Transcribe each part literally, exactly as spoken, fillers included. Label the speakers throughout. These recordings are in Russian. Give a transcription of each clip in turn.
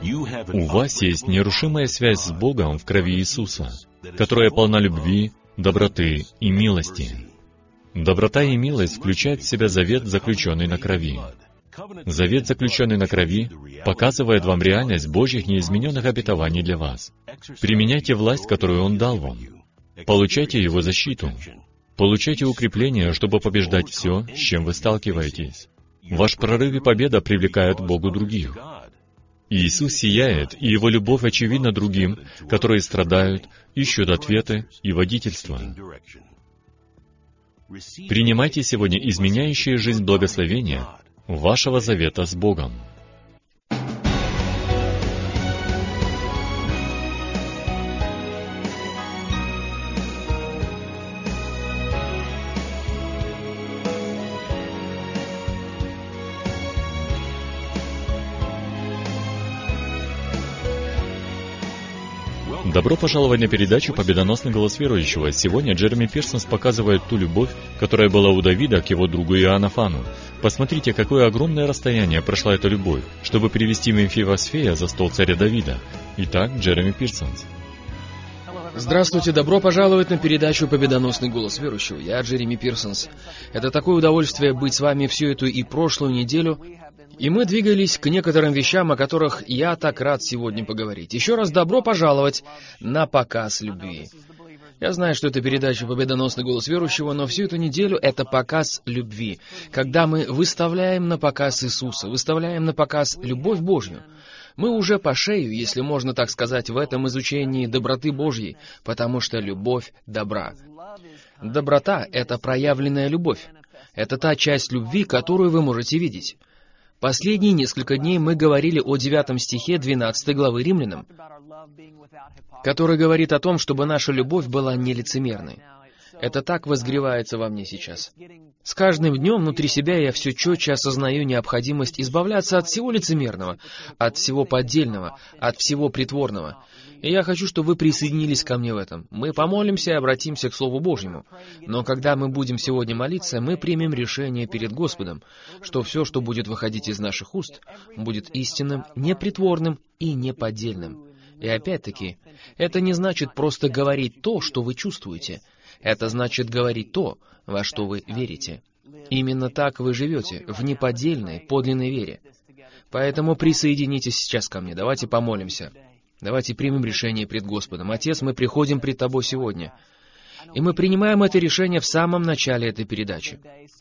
Speaker 1: У вас есть нерушимая связь с Богом в крови Иисуса, которая полна любви, доброты и милости. Доброта и милость включают в себя завет, заключенный на крови. Завет, заключенный на крови, показывает вам реальность Божьих неизмененных обетований для вас. Применяйте власть, которую Он дал вам. Получайте Его защиту. Получайте укрепление, чтобы побеждать все, с чем вы сталкиваетесь. Ваш прорыв и победа привлекают к Богу других. Иисус сияет, и Его любовь очевидна другим, которые страдают, ищут ответы и водительство. Принимайте сегодня изменяющие жизнь благословения вашего завета с Богом. Добро пожаловать на передачу «Победоносный голос верующего». Сегодня Джереми Пирсонс показывает ту любовь, которая была у Давида к его другу Иоаннафану. Посмотрите, какое огромное расстояние прошла эта любовь, чтобы привести Мефибосфея за стол царя Давида. Итак, Джереми Пирсонс.
Speaker 2: Здравствуйте, добро пожаловать на передачу «Победоносный голос верующего». Я Джереми Пирсонс. Это такое удовольствие быть с вами всю эту и прошлую неделю. И мы двигались к некоторым вещам, о которых я так рад сегодня поговорить. Еще раз добро пожаловать на показ любви. Я знаю, что это передача «Победоносный голос верующего», но всю эту неделю это показ любви, когда мы выставляем на показ Иисуса, выставляем на показ любовь Божью. Мы уже по шею, если можно так сказать, в этом изучении доброты Божьей, потому что любовь добра. Доброта — это проявленная любовь. Это та часть любви, которую вы можете видеть. Последние несколько дней мы говорили о девятом стихе двенадцатой главы Римлянам, который говорит о том, чтобы наша любовь была нелицемерной. Это так возгревается во мне сейчас. С каждым днем внутри себя я все четче осознаю необходимость избавляться от всего лицемерного, от всего поддельного, от всего притворного. И я хочу, чтобы вы присоединились ко мне в этом. Мы помолимся и обратимся к Слову Божьему. Но когда мы будем сегодня молиться, мы примем решение перед Господом, что все, что будет выходить из наших уст, будет истинным, непритворным и неподдельным. И опять-таки, это не значит просто говорить то, что вы чувствуете. Это значит говорить то, во что вы верите. Именно так вы живете, в неподдельной, подлинной вере. Поэтому присоединитесь сейчас ко мне. Давайте помолимся. Давайте примем решение пред Господом. Отец, мы приходим пред Тобой сегодня. И мы принимаем это решение в самом начале этой передачи.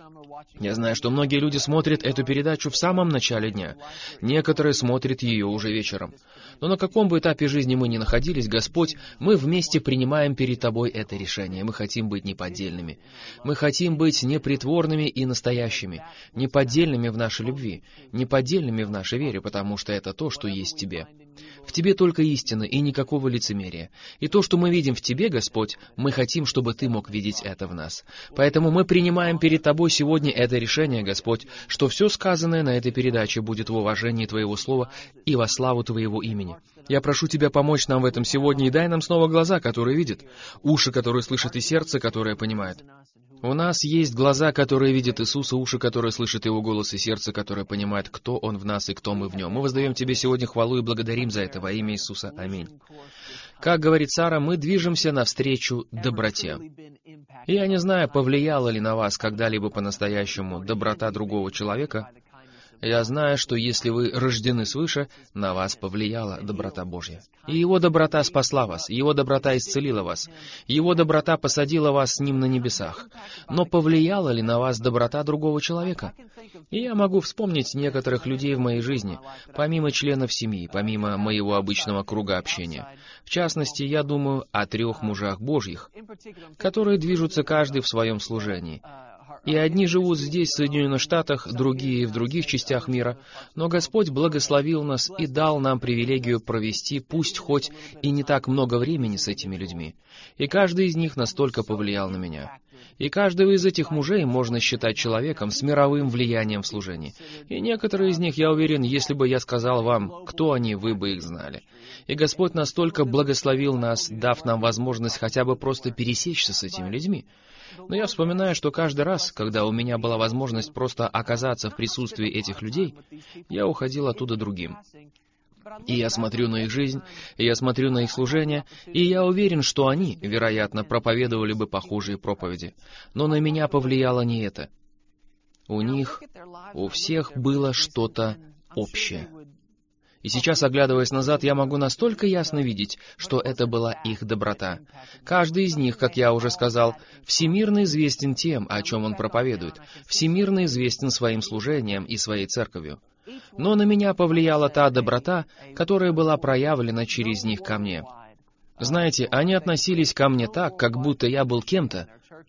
Speaker 2: Я знаю, что многие люди смотрят эту передачу в самом начале дня. Некоторые смотрят ее уже вечером. Но на каком бы этапе жизни мы ни находились, Господь, мы вместе принимаем перед Тобой это решение. Мы хотим быть неподдельными. Мы хотим быть непритворными и настоящими, неподдельными в нашей любви, неподдельными в нашей вере, потому что это то, что есть в Тебе. В Тебе только истина и никакого лицемерия. И то, что мы видим в Тебе, Господь, мы хотим, чтобы Ты мог видеть это в нас. Поэтому мы принимаем перед Тобой сегодня это решение, Господь, что все сказанное на этой передаче будет в уважении Твоего Слова и во славу Твоего имени. Я прошу Тебя помочь нам в этом сегодня и дай нам снова глаза, которые видят, уши, которые слышат, и сердце, которое понимает. У нас есть глаза, которые видят Иисуса, уши, которые слышат Его голос, и сердце, которое понимает, кто Он в нас и кто мы в Нем. Мы воздаем Тебе сегодня хвалу и благодарим за это во имя Иисуса. Аминь. Как говорит Сара, мы движемся навстречу доброте. И я не знаю, повлияла ли на вас когда-либо по-настоящему доброта другого человека. Я знаю, что если вы рождены свыше, на вас повлияла доброта Божья. И Его доброта спасла вас, Его доброта исцелила вас, Его доброта посадила вас с Ним на небесах. Но повлияла ли на вас доброта другого человека? И я могу вспомнить некоторых людей в моей жизни, помимо членов семьи, помимо моего обычного круга общения. В частности, я думаю о трех мужах Божьих, которые движутся каждый в своем служении. И одни живут здесь, в Соединенных Штатах, другие в других частях мира, но Господь благословил нас и дал нам привилегию провести, пусть хоть и не так много времени с этими людьми. И каждый из них настолько повлиял на меня. И каждого из этих мужей можно считать человеком с мировым влиянием в служении. И некоторые из них, я уверен, если бы я сказал вам, кто они, вы бы их знали. И Господь настолько благословил нас, дав нам возможность хотя бы просто пересечься с этими людьми. Но я вспоминаю, что каждый раз, когда у меня была возможность просто оказаться в присутствии этих людей, я уходил оттуда другим. И я смотрю на их жизнь, и я смотрю на их служение, и я уверен, что они, вероятно, проповедовали бы похожие проповеди. Но на меня повлияло не это. У них, у всех было что-то общее. И сейчас, оглядываясь назад, я могу настолько ясно видеть, что это была их доброта. Каждый из них, как я уже сказал, всемирно известен тем, о чем он проповедует, всемирно известен своим служением и своей церковью. Но на меня повлияла та доброта, которая была проявлена через них ко мне. Знаете, они относились ко мне так, как будто я был кем-то.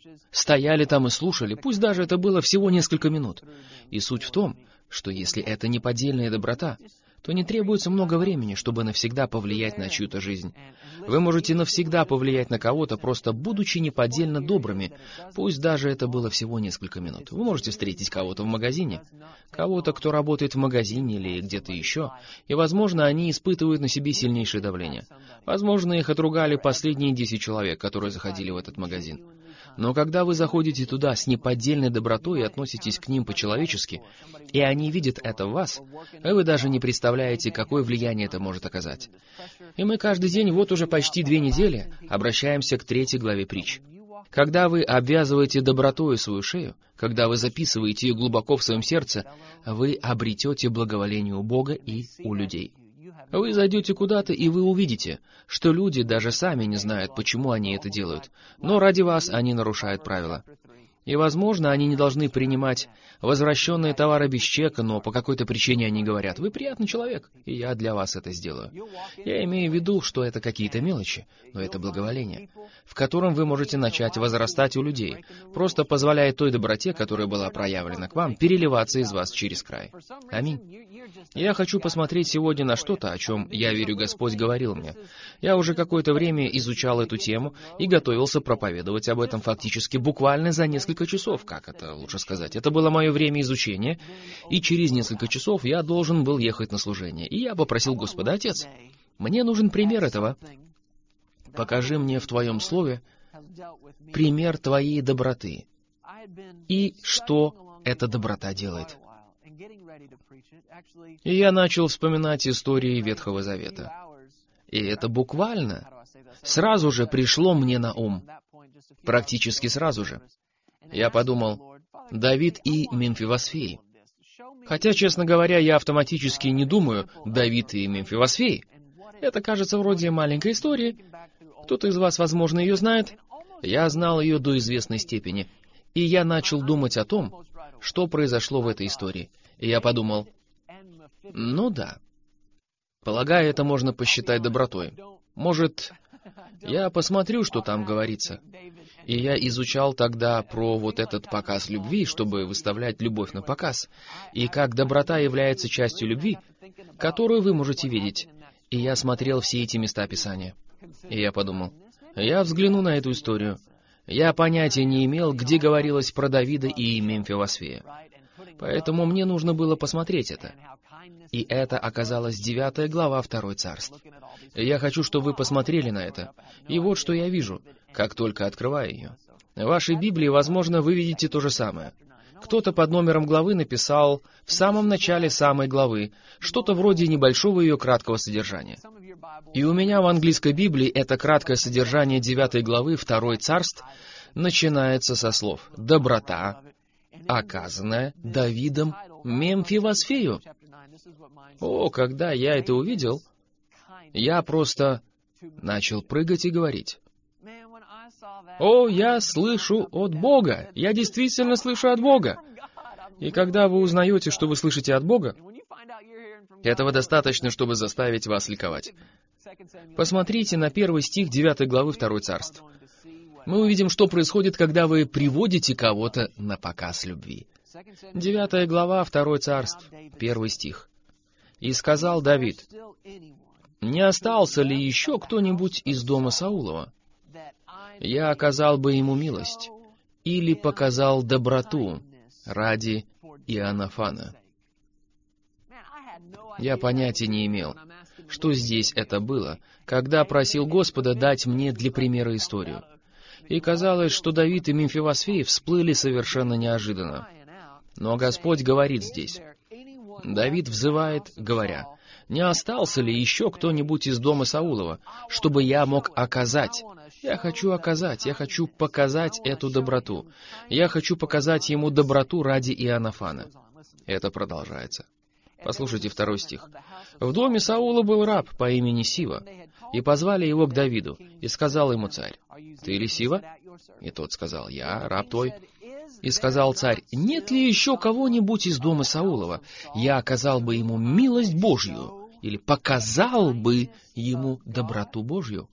Speaker 2: Стояли там и слушали, пусть даже это было всего несколько минут. И суть в том, что если это не поддельная доброта, то не требуется много времени, чтобы навсегда повлиять на чью-то жизнь. Вы можете навсегда повлиять на кого-то, просто будучи неподдельно добрыми, пусть даже это было всего несколько минут. Вы можете встретить кого-то в магазине, кого-то, кто работает в магазине или где-то еще, и, возможно, они испытывают на себе сильнейшее давление. Возможно, их отругали последние десять человек, которые заходили в этот магазин. Но когда вы заходите туда с неподдельной добротой и относитесь к ним по-человечески, и они видят это в вас, вы даже не представляете, какое влияние это может оказать. И мы каждый день, вот уже почти две недели, обращаемся к третьей главе притч. Когда вы обвязываете добротой свою шею, когда вы записываете ее глубоко в своем сердце, вы обретете благоволение у Бога и у людей. Вы зайдете куда-то, и вы увидите, что люди даже сами не знают, почему они это делают, но ради вас они нарушают правила. И, возможно, они не должны принимать возвращенные товары без чека, но по какой-то причине они говорят: «Вы приятный человек, и я для вас это сделаю». Я имею в виду, что это какие-то мелочи, но это благоволение, в котором вы можете начать возрастать у людей, просто позволяя той доброте, которая была проявлена к вам, переливаться из вас через край. Аминь. Я хочу посмотреть сегодня на что-то, о чем, я верю, Господь говорил мне. Я уже какое-то время изучал эту тему и готовился проповедовать об этом фактически буквально за несколько часов, как это лучше сказать. Это было мое время изучения, и через несколько часов я должен был ехать на служение. И я попросил Господа: «Отец, мне нужен пример этого. Покажи мне в Твоем Слове пример Твоей доброты и что эта доброта делает». И я начал вспоминать истории Ветхого Завета. И это буквально сразу же пришло мне на ум. Практически сразу же. Я подумал: Давид и Мемфивосфей. Хотя, честно говоря, я автоматически не думаю «Давид и Мемфивосфей». Это кажется вроде маленькой истории. Кто-то из вас, возможно, ее знает. Я знал ее до известной степени. И я начал думать о том, что произошло в этой истории. И я подумал: ну да. Полагаю, это можно посчитать добротой. Может, я посмотрю, что там говорится. И я изучал тогда про вот этот показ любви, чтобы выставлять любовь на показ, и как доброта является частью любви, которую вы можете видеть. И я смотрел все эти места Писания. И я подумал: я взгляну на эту историю. Я понятия не имел, где говорилось про Давида и Мемфивосфея. Поэтому мне нужно было посмотреть это. И это оказалась девятая глава Второй Царств. И я хочу, чтобы вы посмотрели на это. И вот что я вижу, как только открываю ее. В вашей Библии, возможно, вы видите то же самое. Кто-то под номером главы написал в самом начале самой главы что-то вроде небольшого ее краткого содержания. И у меня в английской Библии это краткое содержание девятой главы Второй Царств начинается со слов «доброта, оказанная Давидом Мемфивосфею». О, когда я это увидел, я просто начал прыгать и говорить: «О, я слышу от Бога! Я действительно слышу от Бога!» И когда вы узнаете, что вы слышите от Бога, этого достаточно, чтобы заставить вас ликовать. Посмотрите на первый стих девятой главы Второй Царств. Мы увидим, что происходит, когда вы приводите кого-то на показ любви. Девятая глава Второй Царств, первый стих. «И сказал Давид: не остался ли еще кто-нибудь из дома Саулова? Я оказал бы ему милость, или показал доброту ради Иоаннафана». Я понятия не имел, что здесь это было, когда просил Господа дать мне для примера историю. И казалось, что Давид и Мемфивосфей всплыли совершенно неожиданно. Но Господь говорит здесь. Давид взывает, говоря: Не остался ли еще кто-нибудь из дома Саулова, чтобы я мог оказать? Я хочу оказать, я хочу показать эту доброту. Я хочу показать ему доброту ради Иоаннафана. Это продолжается. Послушайте второй стих. «В доме Саула был раб по имени Сива, и позвали его к Давиду, и сказал ему царь, «Ты ли Сива?» И тот сказал, «Я, раб твой». И сказал царь, «Нет ли еще кого-нибудь из дома Саулова? Я оказал бы ему милость Божью, или показал бы ему доброту Божью».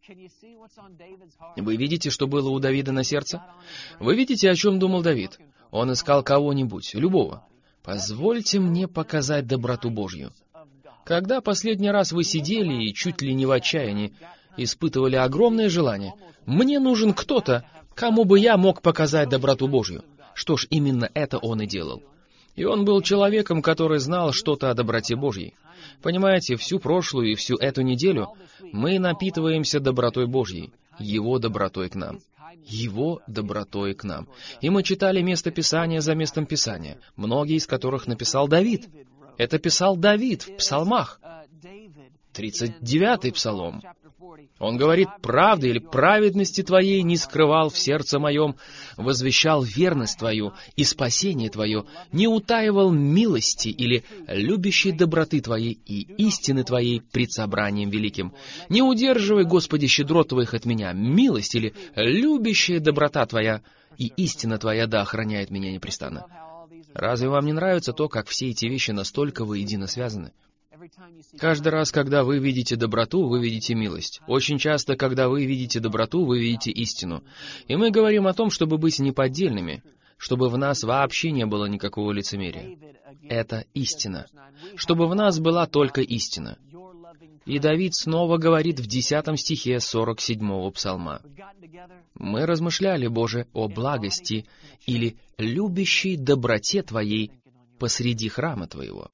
Speaker 2: Вы видите, что было у Давида на сердце? Вы видите, о чем думал Давид? Он искал кого-нибудь, любого. Позвольте мне показать доброту Божью. Когда последний раз вы сидели и чуть ли не в отчаянии испытывали огромное желание, мне нужен кто-то, кому бы я мог показать доброту Божью. Что ж, именно это он и делал. И он был человеком, который знал что-то о доброте Божьей. Понимаете, всю прошлую и всю эту неделю мы напитываемся добротой Божьей, Его добротой к нам. Его добротой к нам. И мы читали место Писания за местом Писания, многие из которых написал Давид. Это писал Давид в псалмах. тридцать девятый псалом. Он говорит, «Правды или праведности Твоей не скрывал в сердце моем, возвещал верность Твою и спасение Твое, не утаивал милости или любящей доброты Твоей и истины Твоей пред собранием великим. Не удерживай, Господи, щедрот Твоих от меня, милость или любящая доброта Твоя и истина Твоя да охраняет меня непрестанно». Разве вам не нравится то, как все эти вещи настолько воедино связаны? Каждый раз, когда вы видите доброту, вы видите милость. Очень часто, когда вы видите доброту, вы видите истину. И мы говорим о том, чтобы быть неподдельными, чтобы в нас вообще не было никакого лицемерия. Это истина. Чтобы в нас была только истина. И Давид снова говорит в десятом стихе сорок седьмого псалма. «Мы размышляли, Боже, о благости или любящей доброте Твоей посреди храма Твоего».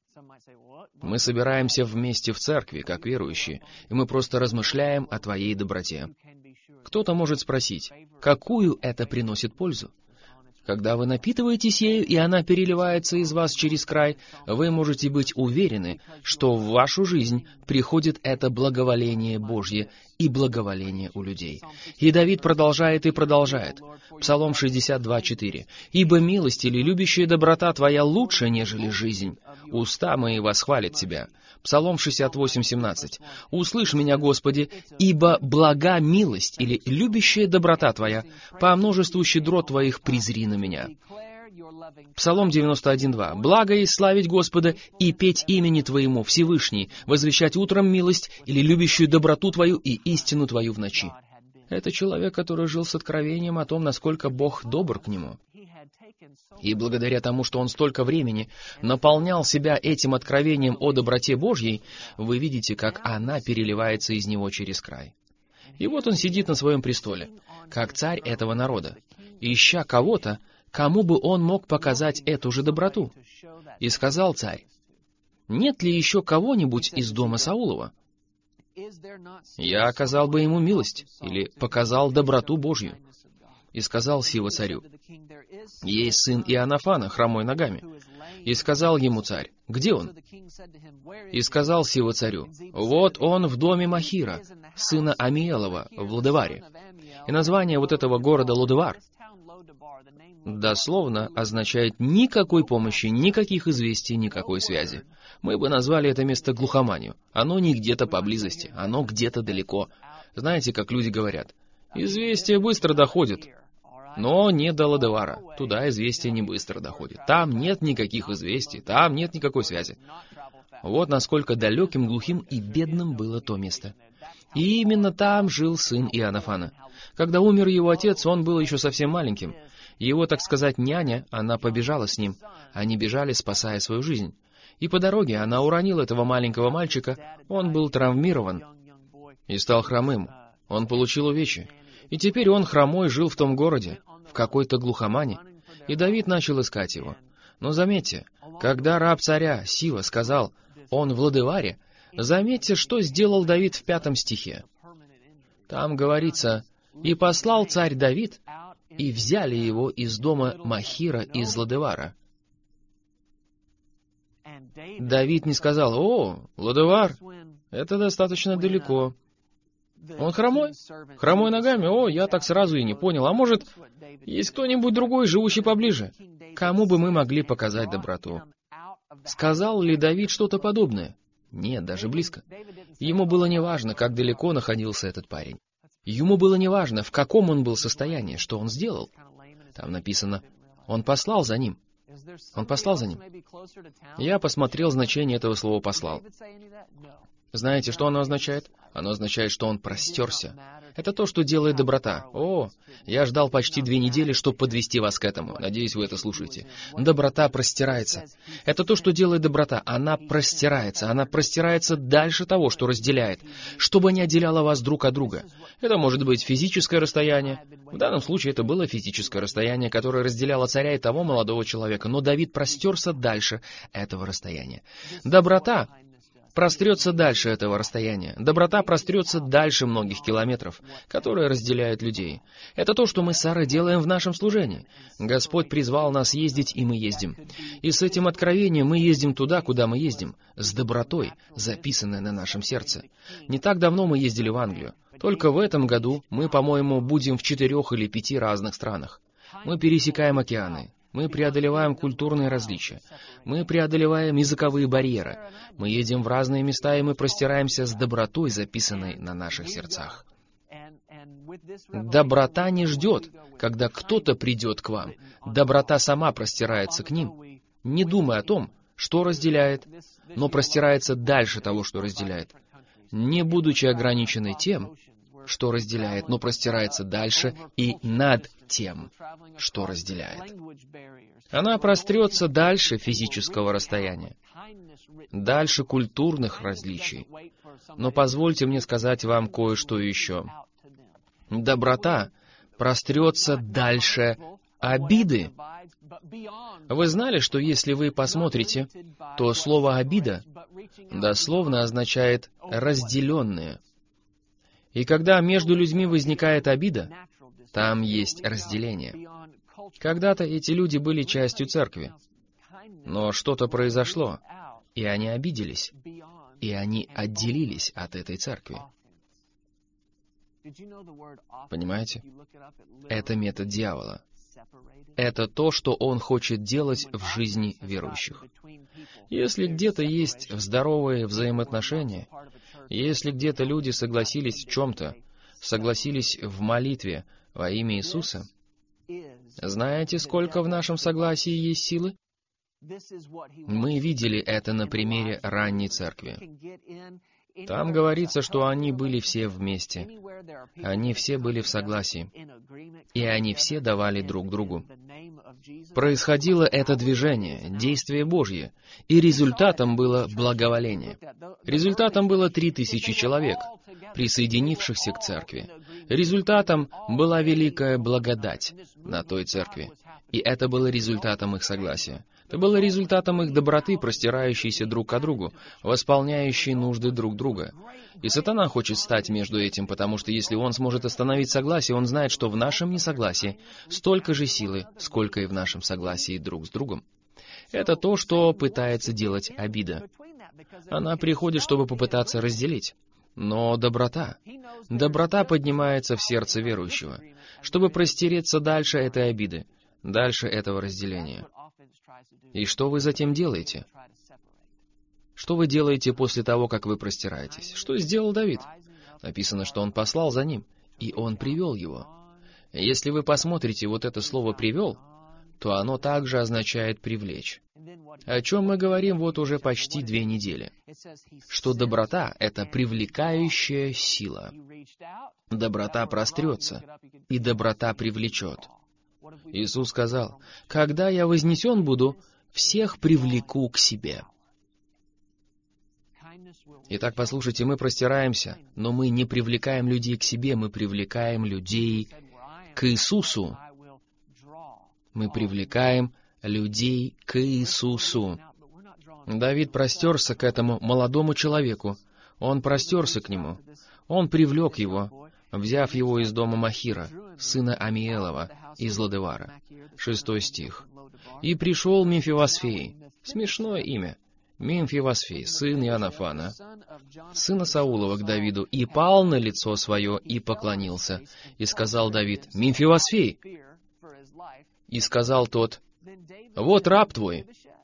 Speaker 2: Мы собираемся вместе в церкви, как верующие, и мы просто размышляем о Твоей доброте. Кто-то может спросить, какую это приносит пользу? Когда вы напитываетесь ею, и она переливается из вас через край, вы можете быть уверены, что в вашу жизнь приходит это благоволение Божье и благоволение у людей. И Давид продолжает и продолжает. Псалом шестьдесят два, четыре. «Ибо милость или любящая доброта Твоя лучше, нежели жизнь. Уста мои восхвалят Тебя». Псалом шестьдесят восемь, семнадцать. «Услышь меня, Господи, ибо блага милость или любящая доброта Твоя, по множеству щедрот Твоих презри на меня». Псалом девяносто один, два. «Благо и славить Господа и петь имени Твоему, Всевышний, возвещать утром милость или любящую доброту Твою и истину Твою в ночи». Это человек, который жил с откровением о том, насколько Бог добр к нему. И благодаря тому, что он столько времени наполнял себя этим откровением о доброте Божьей, вы видите, как она переливается из него через край. И вот он сидит на своем престоле, как царь этого народа, ища кого-то, кому бы он мог показать эту же доброту. И сказал царь, «Нет ли еще кого-нибудь из дома Саулова? Я оказал бы ему милость, или показал доброту Божью». И сказал Сива царю, «Есть сын Иоаннафана, хромой ногами». И сказал ему царь, «Где он?» И сказал Сива царю, «Вот он в доме Махира, сына Амиелова, в Лодеваре». И название вот этого города Лодевар дословно означает «никакой помощи, никаких известий, никакой связи». Мы бы назвали это место глухоманью. Оно не где-то поблизости, оно где-то далеко. Знаете, как люди говорят, «Известия быстро доходят». Но не до Лодевара. Туда известия не быстро доходят. Там нет никаких известий, там нет никакой связи. Вот насколько далеким, глухим и бедным было то место. И именно там жил сын Иоаннафана. Когда умер его отец, он был еще совсем маленьким. Его, так сказать, няня, она побежала с ним. Они бежали, спасая свою жизнь. И по дороге она уронила этого маленького мальчика. Он был травмирован и стал хромым. Он получил увечья. И теперь он, хромой, жил в том городе, в какой-то глухомане, и Давид начал искать его. Но заметьте, когда раб царя Сива сказал, он в Лодеваре, заметьте, что сделал Давид в пятом стихе. Там говорится, «И послал царь Давид, и взяли его из дома Махира из Лодевара». Давид не сказал: «О, Лодевар, это достаточно далеко. Он хромой? Хромой ногами? О, я так сразу и не понял. А может, есть кто-нибудь другой, живущий поближе? Кому бы мы могли показать доброту?» Сказал ли Давид что-то подобное? Нет, даже близко. Ему было неважно, как далеко находился этот парень. Ему было неважно, в каком он был состоянии, что он сделал. Там написано: «Он послал за ним». Он послал за ним. Я посмотрел значение этого слова «послал». Знаете, что оно означает? Оно означает, что он простерся. Это то, что делает доброта. О, я ждал почти две недели, чтобы подвести вас к этому. Надеюсь, вы это слушаете. Доброта простирается. Это то, что делает доброта. Она простирается. Она простирается дальше того, что разделяет, чтобы не отделяло вас друг от друга. Это может быть физическое расстояние. В данном случае это было физическое расстояние, которое разделяло царя и того молодого человека. Но Давид простерся дальше этого расстояния. Доброта прострется дальше этого расстояния. Доброта прострется дальше многих километров, которые разделяют людей. Это то, что мы с Сарой делаем в нашем служении. Господь призвал нас ездить, и мы ездим. И с этим откровением мы ездим туда, куда мы ездим, с добротой, записанной на нашем сердце. Не так давно мы ездили в Англию. Только в этом году мы, по-моему, будем в четырех или пяти разных странах. Мы пересекаем океаны. Мы преодолеваем культурные различия. Мы преодолеваем языковые барьеры. Мы едем в разные места, и мы простираемся с добротой, записанной на наших сердцах. Доброта не ждет, когда кто-то придет к вам. Доброта сама простирается к ним, не думая о том, что разделяет, но простирается дальше того, что разделяет, не будучи ограниченной тем, что разделяет, но простирается дальше и над тем, что разделяет. Она прострется дальше физического расстояния, дальше культурных различий. Но позвольте мне сказать вам кое-что еще. Доброта прострется дальше обиды. Вы знали, что если вы посмотрите, то слово «обида» дословно означает «разделенные». И когда между людьми возникает обида, там есть разделение. Когда-то эти люди были частью церкви, но что-то произошло, и они обиделись, и они отделились от этой церкви. Понимаете? Это метод дьявола. Это то, что он хочет делать в жизни верующих. Если где-то есть здоровые взаимоотношения, если где-то люди согласились в чем-то, согласились в молитве во имя Иисуса, знаете, сколько в нашем согласии есть силы? Мы видели это на примере ранней церкви. Там говорится, что они были все вместе. Они все были в согласии. И они все давали друг другу. Происходило это движение, действие Божье, и результатом было благоволение. Результатом было три тысячи человек, присоединившихся к церкви. Результатом была великая благодать на той церкви. И это было результатом их согласия. Это было результатом их доброты, простирающейся друг к другу, восполняющей нужды друг друга. И сатана хочет стать между этим, потому что если он сможет остановить согласие, он знает, что в нашем несогласии столько же силы, сколько и в нашем согласии друг с другом. Это то, что пытается делать обида. Она приходит, чтобы попытаться разделить. Но доброта, доброта поднимается в сердце верующего, чтобы простереться дальше этой обиды, дальше этого разделения. И что вы затем делаете? Что вы делаете после того, как вы простираетесь? Что сделал Давид? Написано, что он послал за ним, и он привел его. Если вы посмотрите вот это слово «привел», то оно также означает «привлечь». О чем мы говорим вот уже почти две недели. Что доброта — это привлекающая сила. Доброта прострется, и доброта привлечет. Иисус сказал: «Когда я вознесен буду, всех привлеку к себе». Итак, послушайте, мы простираемся, но мы не привлекаем людей к себе, мы привлекаем людей к Иисусу. Мы привлекаем людей к Иисусу. Давид простерся к этому молодому человеку. Он простерся к нему. Он привлек его, взяв его из дома Махира, сына Амиелова, из Лодевара. Шестой стих. «И пришел Мефибосфей». Смешное имя. Мемфивосфей, сын Иоаннафана, сына Саулова, к Давиду, и пал на лицо свое, и поклонился. И сказал Давид: «Мемфивосфей!» И сказал тот: «Вот раб твой».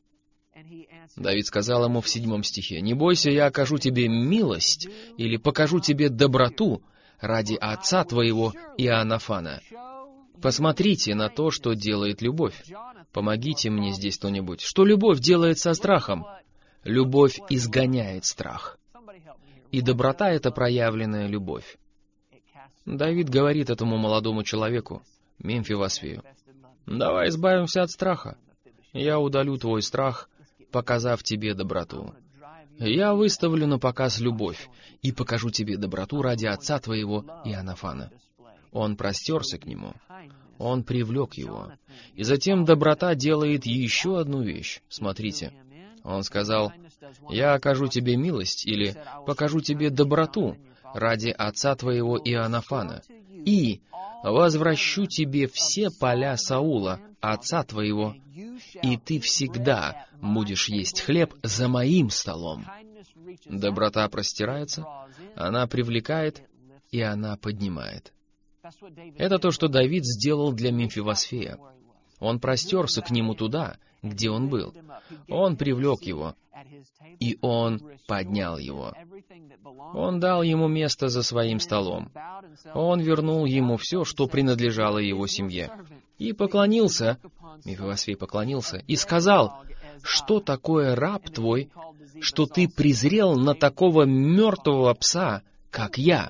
Speaker 2: Давид сказал ему в седьмом стихе: «Не бойся, я окажу тебе милость, или покажу тебе доброту ради отца твоего Иоаннафана. Посмотрите на то, что делает любовь. Помогите мне здесь кто-нибудь. Что любовь делает со страхом? Любовь изгоняет страх. И доброта — это проявленная любовь». Давид говорит этому молодому человеку, Мемфивосфею: «Давай избавимся от страха. Я удалю твой страх, показав тебе доброту. Я выставлю на показ любовь и покажу тебе доброту ради отца твоего Иоаннафана». Он простерся к нему. Он привлек его. И затем доброта делает еще одну вещь. Смотрите. Он сказал: «Я окажу тебе милость» или «покажу тебе доброту ради отца твоего Иоаннафана, и возвращу тебе все поля Саула, отца твоего, и ты всегда будешь есть хлеб за моим столом». Доброта простирается, она привлекает, и она поднимает. Это то, что Давид сделал для Мемфивосфея. Он простерся к нему туда, где он был. Он привлек его, и он поднял его. Он дал ему место за своим столом. Он вернул ему все, что принадлежало его семье. И поклонился, Мемфивосфей поклонился, и сказал: «Что такое раб твой, что ты презрел на такого мертвого пса, как я?»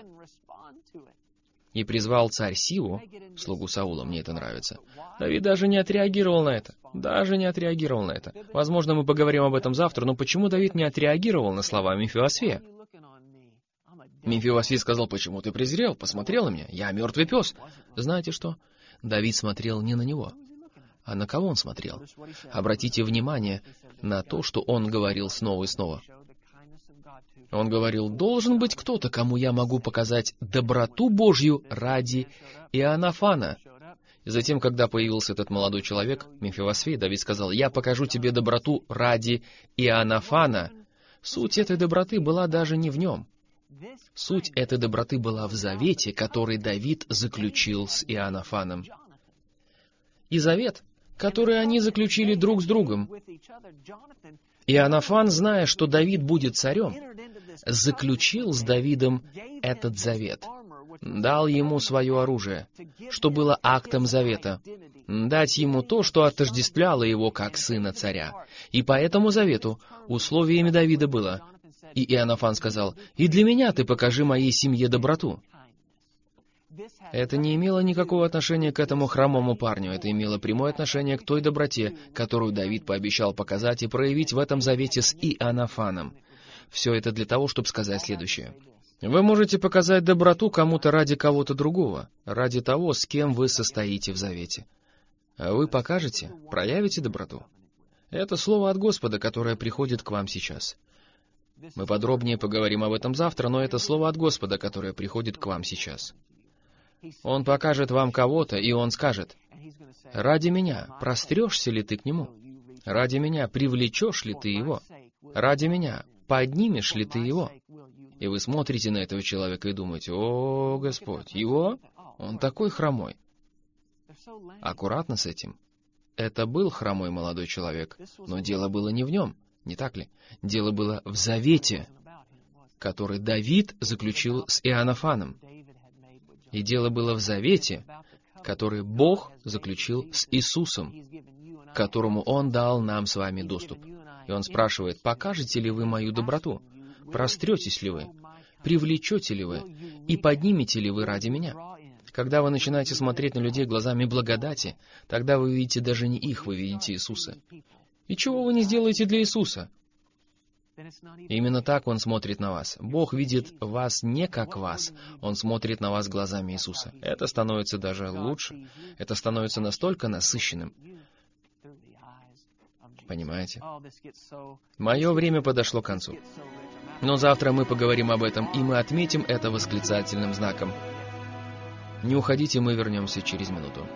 Speaker 2: И призвал царь Сиву, слугу Саула, мне это нравится. Давид даже не отреагировал на это. Даже не отреагировал на это. Возможно, мы поговорим об этом завтра, но почему Давид не отреагировал на слова Мемфивосфея? Мемфивосфей сказал: «Почему ты презрел? Посмотрел на меня. Я мертвый пес». Знаете что? Давид смотрел не на него. А на кого он смотрел? Обратите внимание на то, что он говорил снова и снова. Он говорил: «Должен быть кто-то, кому я могу показать доброту Божью ради Иоаннафана». И затем, когда появился этот молодой человек, Мемфивосфей, Давид сказал: «Я покажу тебе доброту ради Иоаннафана». Суть этой доброты была даже не в нем. Суть этой доброты была в завете, который Давид заключил с Иоаннафаном. И завет, который они заключили друг с другом. Иоаннафан, зная, что Давид будет царем, заключил с Давидом этот завет, дал ему свое оружие, что было актом завета, дать ему то, что отождествляло его как сына царя. И по этому завету условиями Давида было: и Иоаннафан сказал: «И для меня ты покажи моей семье доброту». Это не имело никакого отношения к этому хромому парню, это имело прямое отношение к той доброте, которую Давид пообещал показать и проявить в этом завете с Иоаннафаном. Все это для того, чтобы сказать следующее. Вы можете показать доброту кому-то ради кого-то другого, ради того, с кем вы состоите в завете. А вы покажете, проявите доброту. Это слово от Господа, которое приходит к вам сейчас. Мы подробнее поговорим об этом завтра, но это слово от Господа, которое приходит к вам сейчас. Он покажет вам кого-то, и Он скажет: «Ради меня прострешься ли ты к нему? Ради меня привлечешь ли ты его? Ради меня поднимешь ли ты его?» И вы смотрите на этого человека и думаете: «О, Господь, его? Он такой хромой». Аккуратно с этим. Это был хромой молодой человек, но дело было не в нем, не так ли? Дело было в завете, который Давид заключил с Иоаннафаном. И дело было в завете, который Бог заключил с Иисусом, к которому Он дал нам с вами доступ. И Он спрашивает: покажете ли вы мою доброту? Простретесь ли вы? Привлечете ли вы? И поднимете ли вы ради меня? Когда вы начинаете смотреть на людей глазами благодати, тогда вы видите даже не их, вы видите Иисуса. И чего вы не сделаете для Иисуса? Именно так Он смотрит на вас. Бог видит вас не как вас, Он смотрит на вас глазами Иисуса. Это становится даже лучше. Это становится настолько насыщенным. Понимаете? Мое время подошло к концу. Но завтра мы поговорим об этом, и мы отметим это восклицательным знаком. Не уходите, мы вернемся через минуту.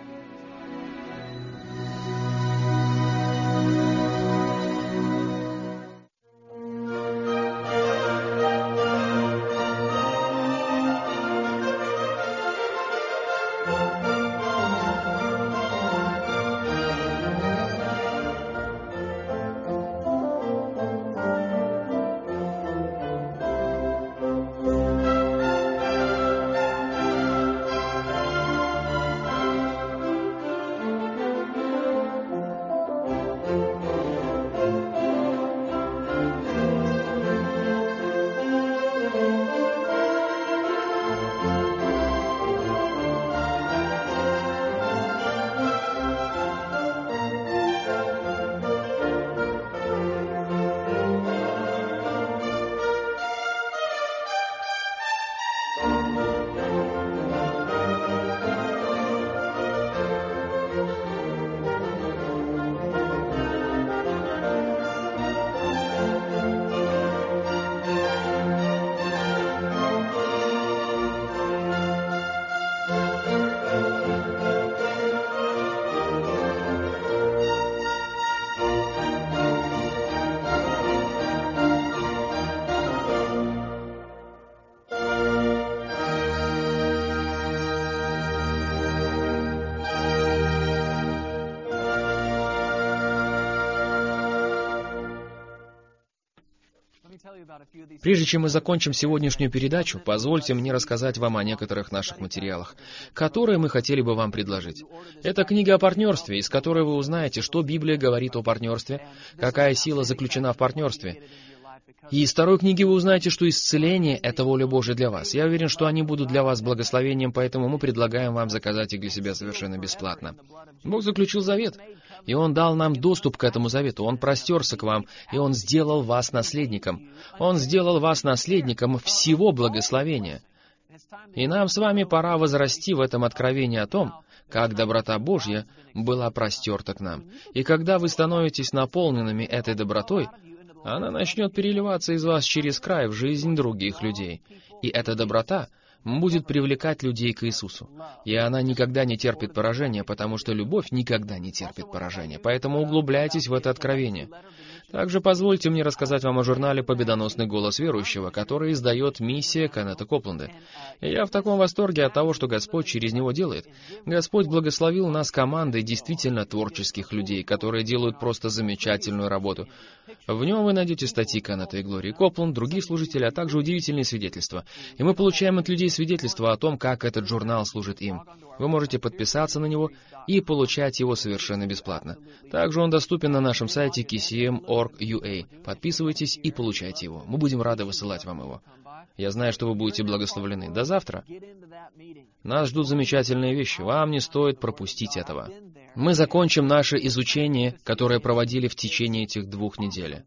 Speaker 2: Прежде чем мы закончим сегодняшнюю передачу, позвольте мне рассказать вам о некоторых наших материалах, которые мы хотели бы вам предложить. Это книга о партнерстве, из которой вы узнаете, что Библия говорит о партнерстве, какая сила заключена в партнерстве. И из второй книги вы узнаете, что исцеление — это воля Божия для вас. Я уверен, что они будут для вас благословением, поэтому мы предлагаем вам заказать их для себя совершенно бесплатно. Бог заключил завет, и Он дал нам доступ к этому завету. Он простерся к вам, и Он сделал вас наследником. Он сделал вас наследником всего благословения. И нам с вами пора возрасти в этом откровении о том, как доброта Божья была простерта к нам. И когда вы становитесь наполненными этой добротой, она начнет переливаться из вас через край в жизнь других людей. И эта доброта будет привлекать людей к Иисусу. И она никогда не терпит поражения, потому что любовь никогда не терпит поражения. Поэтому углубляйтесь в это откровение. Также позвольте мне рассказать вам о журнале «Победоносный голос верующего», который издает миссия Кеннета Копленда. И я в таком восторге от того, что Господь через него делает. Господь благословил нас командой действительно творческих людей, которые делают просто замечательную работу. В нем вы найдете статьи Кеннета и Глории Копленд, других служителей, а также удивительные свидетельства. И мы получаем от людей свидетельства о том, как этот журнал служит им. Вы можете подписаться на него и получать его совершенно бесплатно. Также он доступен на нашем сайте кей си эм точка орг точка ю эй. Подписывайтесь и получайте его. Мы будем рады высылать вам его. Я знаю, что вы будете благословлены. До завтра. Нас ждут замечательные вещи. Вам не стоит пропустить этого. Мы закончим наше изучение, которое проводили в течение этих двух недель.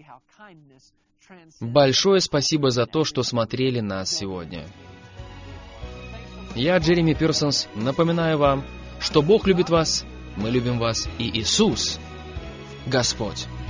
Speaker 2: Большое спасибо за то, что смотрели нас сегодня. Я, Джереми Пирсонс, напоминаю вам, что Бог любит вас, мы любим вас, и Иисус — Господь.